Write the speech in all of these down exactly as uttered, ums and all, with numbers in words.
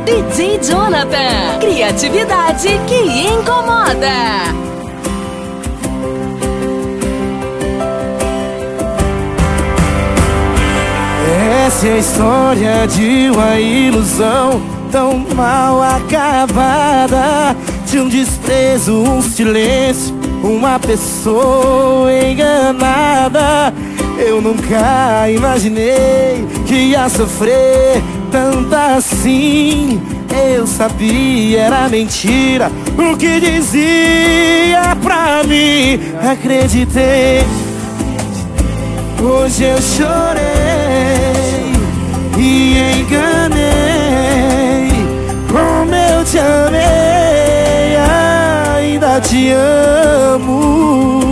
D J Jonathan, criatividade que incomoda. Essa é a história de uma ilusão tão mal acabada, de um desprezo, um silêncio, uma pessoa enganada. Eu nunca imaginei que ia sofrer tanto assim. Eu sabia, era mentira o que dizia pra mim. Acreditei, hoje eu chorei e enganei. Como eu te amei, ainda te amo.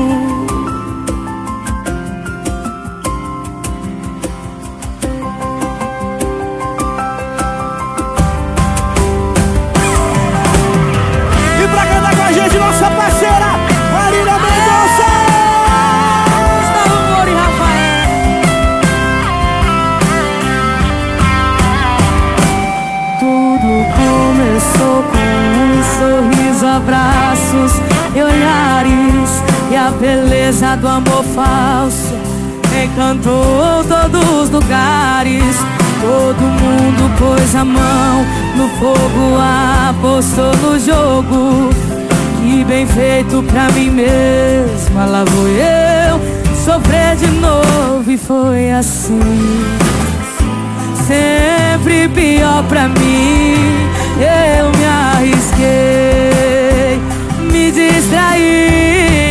E pra cantar com a gente, nossa parceira Marília Mendonça. Gustavo Moura e Rafael. Tudo começou com um sorriso, abraços e olhares, e a beleza do amor falso encantou todos os lugares. Todo mundo pôs a mão no fogo, apostou no jogo. Que bem feito pra mim mesma, lá vou eu sofrer de novo. E foi assim, sempre pior pra mim. Eu me arrisquei, me distraí.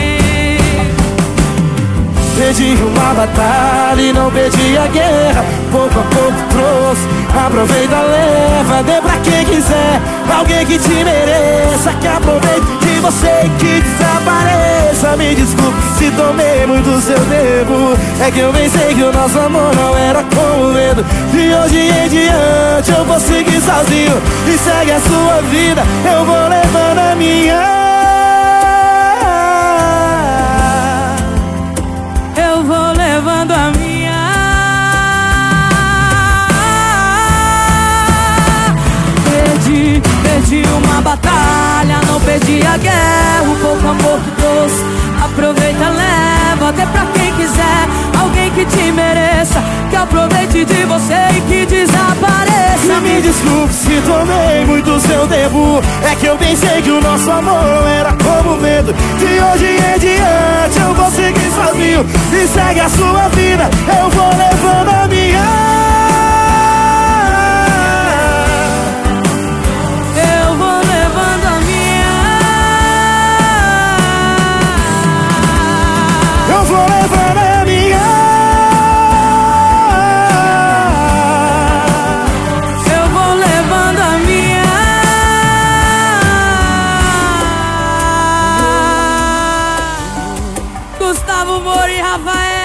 Perdi uma batalha e não perdi a guerra. Pouco a pouco trouxe, aproveita, leva. Dê pra quem quiser, alguém que te mereça, que aproveite de você e que desapareça. Me desculpe se tomei muito seu tempo. É que eu pensei que o nosso amor não era como medo. De hoje em diante eu vou seguir sozinho. E segue a sua vida, eu vou levando a minha. Eu vou levando a minha. Perdi, perdi uma batalha, não perdi a guerra. O pouco amor que trouxe, aproveita, leva. Até pra quem quiser, alguém que te mereça, que aproveite de você e que desapareça. Me desculpe se tomei muito seu tempo. É que eu pensei que o nosso amor não era como medo. De hoje em diante eu vou seguir sozinho. E segue a sua vida, eu vou levando a minha. Eu vou levando a minha. Eu vou levando a minha. Eu vou levando a minha. Gustavo Moura e Rafael.